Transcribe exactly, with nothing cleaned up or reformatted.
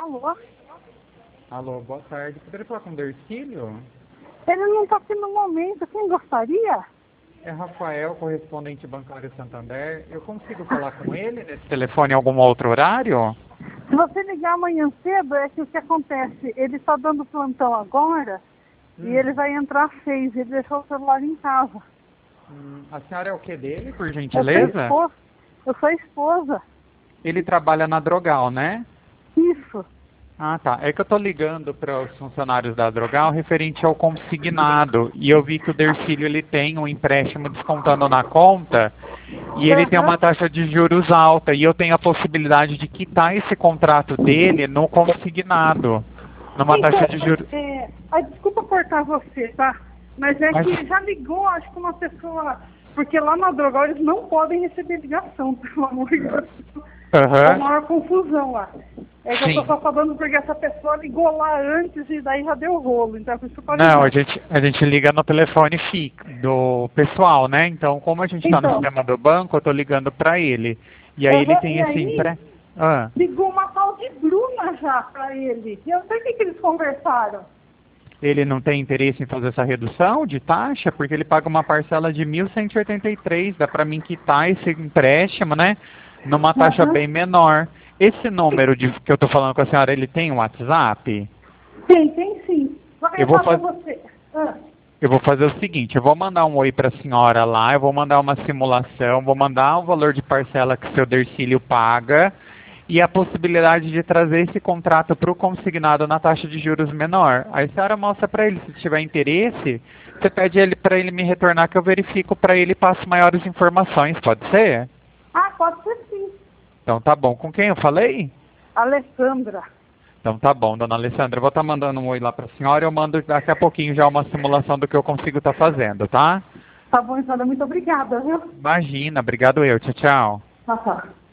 Alô? Alô, boa tarde. Poderia falar com o Dercílio? Ele não está aqui no momento. Quem gostaria? É Rafael, correspondente bancário Santander. Eu consigo falar com ele nesse telefone em algum outro horário? Se você ligar amanhã cedo, é que o que acontece? Ele está dando plantão agora Hum. e ele vai entrar às seis. Ele deixou o celular em casa. Hum, a senhora é o que dele, por Eu sou gentileza? esposa. Eu sou esposa. Ele trabalha na Drogal, né? Isso. Ah, tá. É que eu tô ligando para os funcionários da Drogal referente ao consignado. E eu vi que o Dercílio ele tem um empréstimo descontando na conta e ele tem Aham. uma taxa de juros alta. E eu tenho a possibilidade de quitar esse contrato dele no consignado, numa Então, taxa de juros. é, ah, desculpa cortar você, tá? Mas é Mas- que já ligou, acho que uma pessoa... Porque lá na Drogal eles não podem receber ligação, pelo amor de Deus. Aham. É a maior confusão lá. É que Sim. eu tô só falando porque essa pessoa ligou lá antes e daí já deu rolo. Então é por isso que eu tô Não, a ligando. gente, a gente liga no telefone fixo do pessoal, né? Então, como a gente está no Então. sistema do banco, eu tô ligando para ele. E aí ele Aham, tem e esse aí? empre... Ah. Ligou uma tal de Bruna já pra ele. E eu não sei o que, que eles conversaram. Ele não tem interesse em fazer essa redução de taxa, porque ele paga uma parcela de mil cento e oitenta e três, dá para mim quitar esse empréstimo, né, numa taxa Aham. bem menor. Esse número de, que eu estou falando com a senhora, ele tem um WhatsApp? Tem, tem sim. Só que Eu vou falar faz- pra você. Ah, Eu vou fazer o seguinte, eu vou mandar um oi para a senhora lá, eu vou mandar uma simulação, vou mandar o valor de parcela que o seu Dercílio paga e a possibilidade de trazer esse contrato para o consignado na taxa de juros menor. Aí a senhora mostra para ele, se tiver interesse, você pede ele para ele me retornar que eu verifico para ele e passo maiores informações, pode ser? ah, pode ser sim. Então tá bom. Com quem eu falei? Alessandra. Então tá bom, dona Alessandra, eu vou estar mandando um oi lá para a senhora e eu mando daqui a pouquinho já uma simulação do que eu consigo estar fazendo, tá? Tá bom, então, muito obrigada, viu? Imagina, obrigado eu, tchau, tchau. Tá, tá.